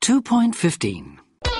2.15.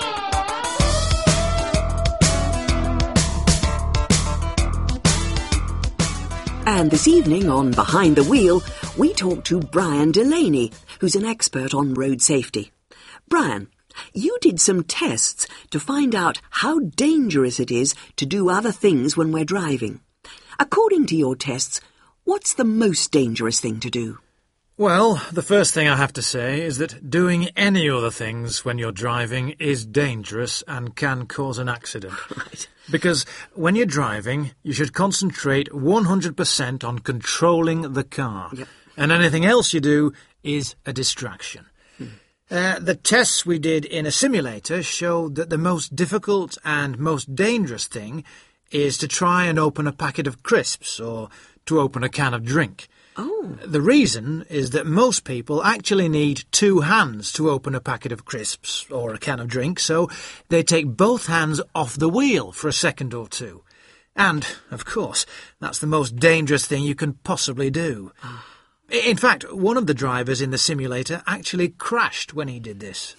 And this evening on Behind the Wheel, we talk to Brian Delaney, who's an expert on road safety. Brian, you did some tests to find out how dangerous it is to do other things when we're driving. According to your tests, what's the most dangerous thing to do? Well, the first thing I have to say is that doing any other things when you're driving is dangerous and can cause an accident. Right. Because when you're driving, you should concentrate 100% on controlling the car. Yep. And anything else you do is a distraction. The tests we did in a simulator showed that the most difficult and most dangerous thing is to try and open a packet of crisps or to open a can of drink. Oh. The reason is that most people actually need two hands to open a packet of crisps or a can of drink, so they take both hands off the wheel for a second or two. And, of course, that's the most dangerous thing you can possibly do. In fact, one of the drivers in the simulator actually crashed when he did this.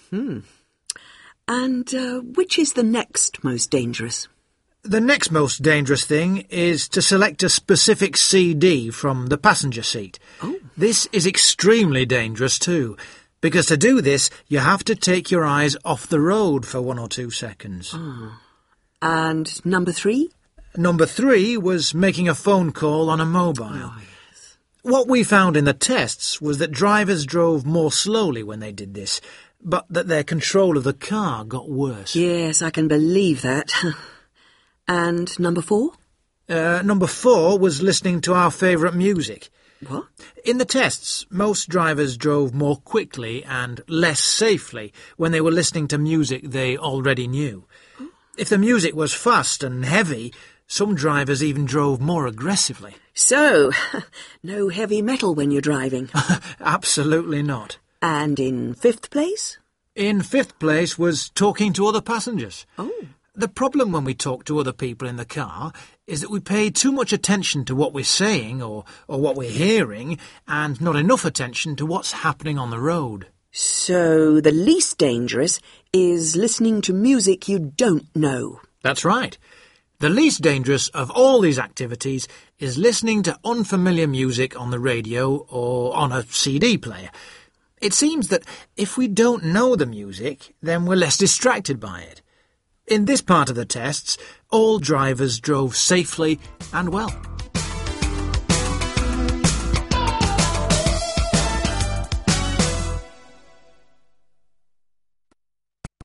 And which is the next most dangerous? The next most dangerous thing is to select a specific CD from the passenger seat. Oh. This is extremely dangerous too, because to do this you have to take your eyes off the road for 1 or 2 seconds. And number 3? Number 3 was making a phone call on a mobile. Oh, yes. What we found in the tests was that drivers drove more slowly when they did this, but that their control of the car got worse. Yes, I can believe that. And number 4? Number 4 was listening to our favourite music. What? In the tests, most drivers drove more quickly and less safely when they were listening to music they already knew. If the music was fast and heavy, some drivers even drove more aggressively. So, no heavy metal when you're driving. Absolutely not. And in 5th place? In 5th place was talking to other passengers. Oh. The problem when we talk to other people in the car is that we pay too much attention to what we're saying or what we're hearing and not enough attention to what's happening on the road. So the least dangerous is listening to music you don't know. That's right. The least dangerous of all these activities is listening to unfamiliar music on the radio or on a CD player. It seems that if we don't know the music, then we're less distracted by it. In this part of the tests, all drivers drove safely and well.